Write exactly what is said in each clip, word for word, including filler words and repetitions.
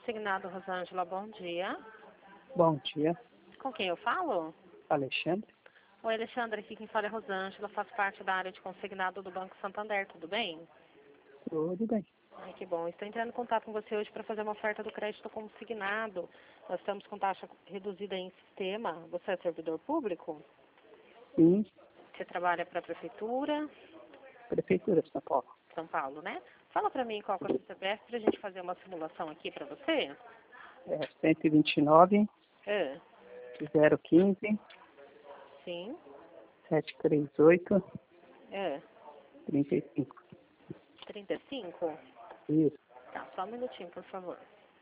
Consignado Rosângela, bom dia. Bom dia, Com quem eu falo? Alexandre. Oi, Alexandre, aqui quem fala é Rosângela, faço parte da área de consignado do Banco Santander, tudo bem? Tudo bem. Ai, que bom. Estou entrando em contato com você hoje para fazer uma oferta do crédito consignado. Nós estamos com taxa reduzida em sistema. Você é servidor público? Sim, Você trabalha para a Prefeitura? Prefeitura de São Paulo. São Paulo, né? Fala para mim qual que é o seu C P F para a gente fazer uma simulação aqui para você. É cento e vinte e nove, É, zero quinze, sim. setecentos e trinta e oito, É, trinta e cinco. trinta e cinco? Isso. Tá, só um minutinho, por favor.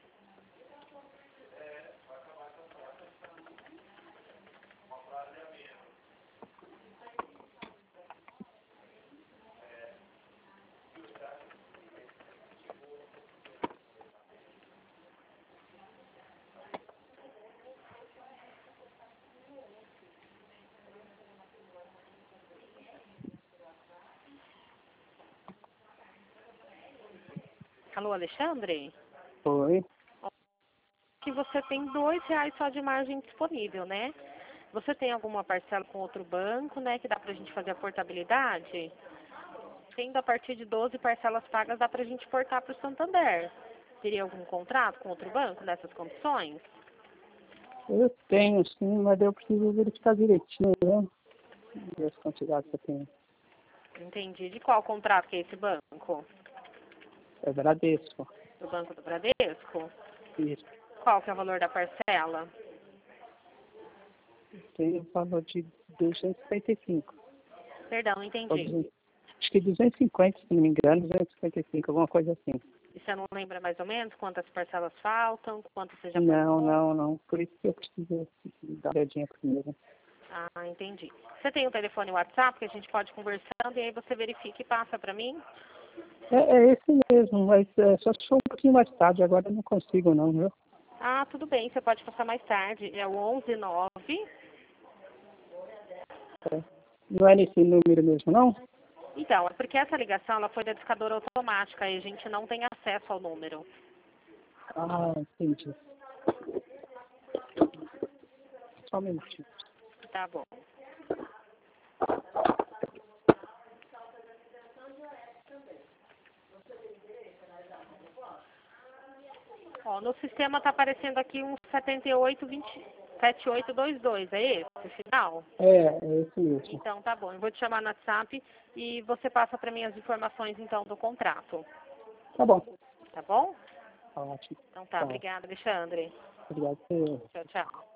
Alô, Alexandre? Oi. Que você tem dois reais só de margem disponível, né? Você tem alguma parcela com outro banco, né, que dá pra gente fazer a portabilidade? Tendo a partir de doze parcelas pagas, dá pra gente portar pro Santander. Teria algum contrato com outro banco nessas condições? Eu tenho sim, mas eu preciso verificar direitinho, né? E as quantidades que eu tenho. Entendi. De qual contrato que é esse banco? É Bradesco. Do Banco do Bradesco? Isso. Qual que é o valor da parcela? Tem o valor de duzentos e cinquenta e cinco. Perdão, não Ou entendi. duzentos Acho que duzentos e cinquenta, se não me engano, duzentos e cinquenta e cinco, alguma coisa assim. E você não lembra mais ou menos quantas parcelas faltam? Quanto você já Não, pagou? não, não. Por isso que eu preciso dar uma olhadinha primeiro. Ah, entendi. Você tem o telefone WhatsApp que a gente pode ir conversando e aí você verifica e passa para mim? É, é esse mesmo, mas é, só se for um pouquinho mais tarde, agora eu não consigo não, viu? Ah, tudo bem, você pode passar mais tarde. É o onze nove. É. Não é nesse número mesmo, não? Então, é porque essa ligação ela foi da discadora automática e a gente não tem acesso ao número. Ah, entendi. Só um minutinho. Tá bom. Ó, no sistema tá aparecendo aqui um setenta e oito vinte sete oito dois dois, é esse o final? É, é esse mesmo. Então tá bom, eu vou te chamar no WhatsApp e você passa para mim as informações então do contrato. Tá bom. Tá bom? Ótimo. Então tá, Tá. obrigada, Alexandre. Obrigado. Tchau, tchau.